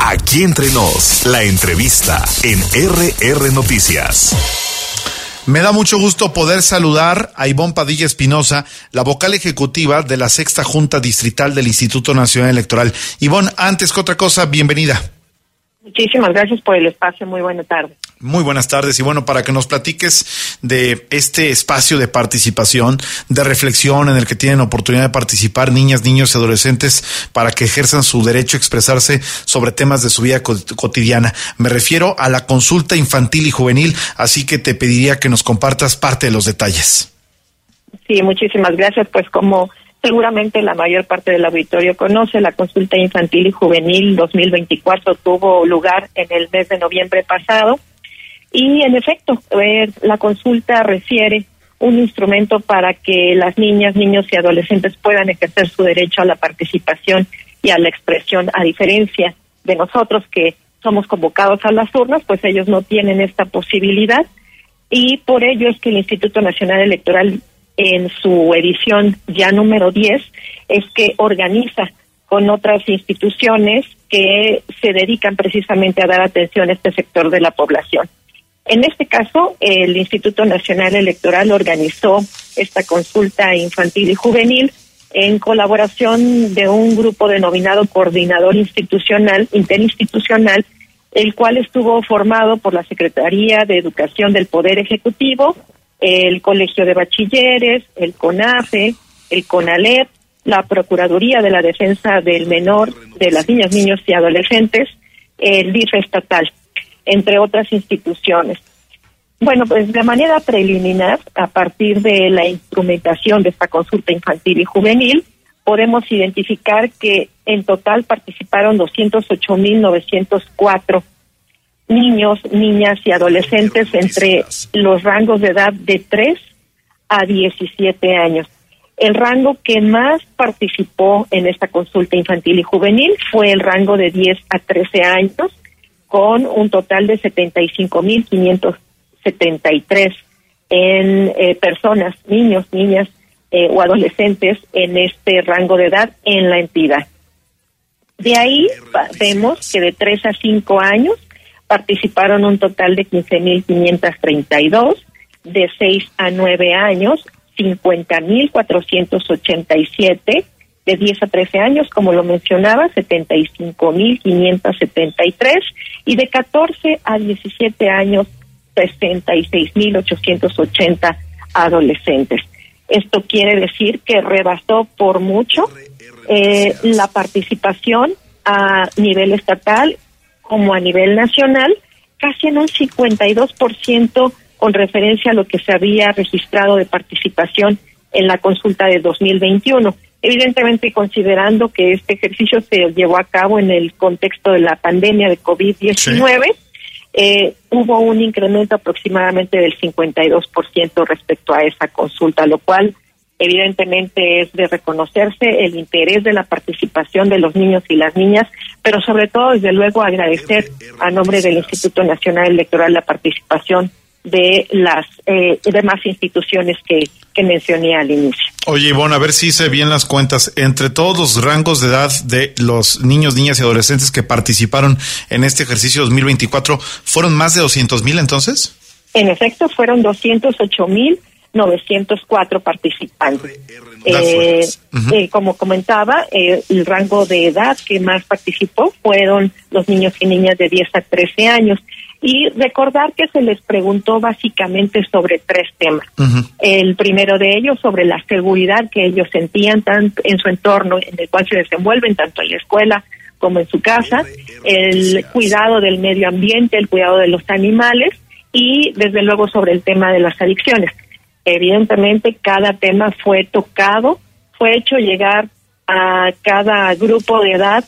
Aquí entre nos, la entrevista en RR Noticias. Me da mucho gusto poder saludar a Ivonne Padilla Espinosa, la vocal ejecutiva de la Sexta Junta Distrital del Instituto Nacional Electoral. Ivonne, antes que otra cosa, bienvenida. Muchísimas gracias por el espacio, muy buena tarde. Muy buenas tardes, y bueno, para que nos platiques de este espacio de participación, de reflexión en el que tienen oportunidad de participar niñas, niños y adolescentes para que ejerzan su derecho a expresarse sobre temas de su vida cotidiana. Me refiero a la consulta infantil y juvenil, así que te pediría que nos compartas parte de los detalles. Sí, muchísimas gracias. Pues como seguramente la mayor parte del auditorio conoce, la consulta infantil y juvenil 2024 tuvo lugar en el mes de noviembre pasado. Y en efecto, la consulta refiere un instrumento para que las niñas, niños y adolescentes puedan ejercer su derecho a la participación y a la expresión, a diferencia de nosotros que somos convocados a las urnas, pues ellos no tienen esta posibilidad. Y por ello es que el Instituto Nacional Electoral, en su edición ya número 10, es que organiza con otras instituciones que se dedican precisamente a dar atención a este sector de la población. En este caso, el Instituto Nacional Electoral organizó esta consulta infantil y juvenil en colaboración de un grupo denominado Coordinador Interinstitucional, el cual estuvo formado por la Secretaría de Educación del Poder Ejecutivo, el Colegio de Bachilleres, el CONAFE, el CONALEP, la Procuraduría de la Defensa del Menor, de las Niñas, Niños y Adolescentes, el DIF estatal, entre otras instituciones. Bueno, pues de manera preliminar, a partir de la instrumentación de esta consulta infantil y juvenil, podemos identificar que en total participaron 208,904 niños, niñas y adolescentes entre los rangos de edad de 3 a 17 años. El rango que más participó en esta consulta infantil y juvenil fue el rango de 10 a 13 años, con un total de 75,573 en personas, niños, niñas o adolescentes en este rango de edad en la entidad. De ahí vemos que de 3 a 5 años participaron un total de 15,532, de 6 a 9 años, 50,487, de 10 a 13 años, como lo mencionaba, 75,573, y de 14 a 17 años, 66,880 adolescentes. Esto quiere decir que rebasó por mucho la participación a nivel estatal como a nivel nacional, casi en un 52% con referencia a lo que se había registrado de participación en la consulta de 2021. Evidentemente, considerando que este ejercicio se llevó a cabo en el contexto de la pandemia de COVID-19, hubo un incremento aproximadamente del 52% respecto a esa consulta, lo cual evidentemente es de reconocerse el interés de la participación de los niños y las niñas, pero sobre todo, desde luego, agradecer a nombre del Instituto Nacional Electoral la participación de las demás instituciones que mencioné al inicio. Oye, Ivonne, a ver si hice bien las cuentas. Entre todos los rangos de edad de los niños, niñas y adolescentes que participaron en este ejercicio 2024, ¿fueron más de 200,000 entonces? En efecto, fueron 208,904 participantes. Como comentaba, el rango de edad que más participó fueron los niños y niñas de 10 a 13 años. Y recordar que se les preguntó básicamente sobre 3 temas. El primero de ellos sobre la seguridad que ellos sentían tanto en su entorno en el cual se desenvuelven, tanto en la escuela como en su casa, el cuidado del medio ambiente, el cuidado de los animales y desde luego sobre el tema de las adicciones. Evidentemente cada tema fue tocado, fue hecho llegar a cada grupo de edad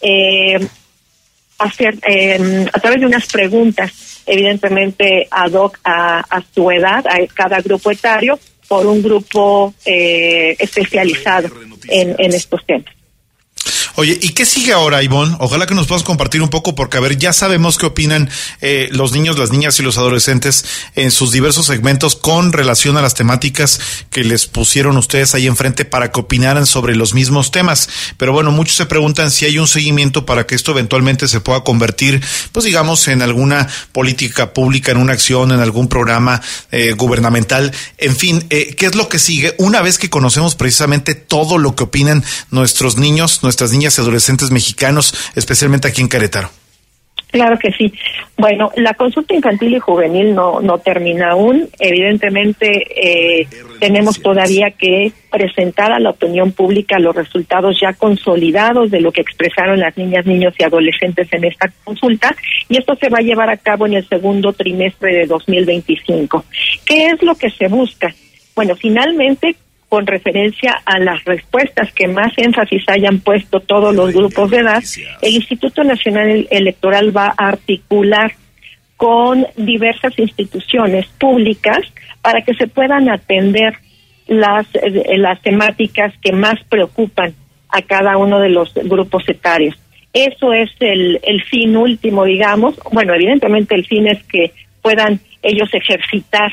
a través de unas preguntas, evidentemente ad hoc a su edad, a cada grupo etario, por un grupo especializado en estos temas. Oye, ¿y qué sigue ahora, Ivonne? Ojalá que nos puedas compartir un poco, porque, a ver, ya sabemos qué opinan los niños, las niñas y los adolescentes en sus diversos segmentos con relación a las temáticas que les pusieron ustedes ahí enfrente para que opinaran sobre los mismos temas. Pero bueno, muchos se preguntan si hay un seguimiento para que esto eventualmente se pueda convertir, pues digamos, en alguna política pública, en una acción, en algún programa gubernamental. En fin, ¿qué es lo que sigue una vez que conocemos precisamente todo lo que opinan nuestros niños, nuestras niñas y adolescentes mexicanos, especialmente aquí en Querétaro? Claro que sí. Bueno, la consulta infantil y juvenil no termina aún. Evidentemente, tenemos todavía que presentar a la opinión pública los resultados ya consolidados de lo que expresaron las niñas, niños y adolescentes en esta consulta, y esto se va a llevar a cabo en el segundo trimestre de 2025. ¿Qué es lo que se busca? Bueno, finalmente, con referencia a las respuestas que más énfasis hayan puesto todos los grupos de edad, el Instituto Nacional Electoral va a articular con diversas instituciones públicas para que se puedan atender las temáticas que más preocupan a cada uno de los grupos etarios. Eso es el fin último, digamos. Bueno, evidentemente el fin es que puedan ellos ejercitar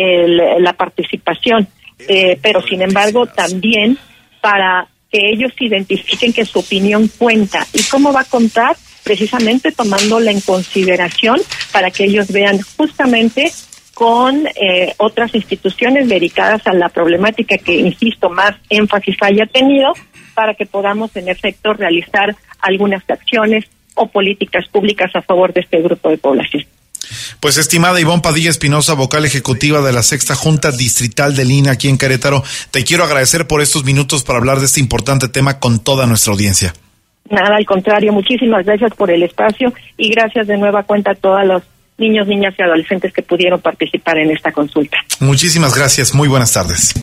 la participación, pero sin embargo también para que ellos identifiquen que su opinión cuenta. ¿Y cómo va a contar? Precisamente tomándola en consideración para que ellos vean justamente con otras instituciones dedicadas a la problemática que, insisto, más énfasis haya tenido, para que podamos en efecto realizar algunas acciones o políticas públicas a favor de este grupo de población. Pues, estimada Ivonne Padilla Espinosa, vocal ejecutiva de la Sexta Junta Distrital del INE aquí en Querétaro, te quiero agradecer por estos minutos para hablar de este importante tema con toda nuestra audiencia. Nada, al contrario, muchísimas gracias por el espacio y gracias de nueva cuenta a todos los niños, niñas y adolescentes que pudieron participar en esta consulta. Muchísimas gracias, muy buenas tardes.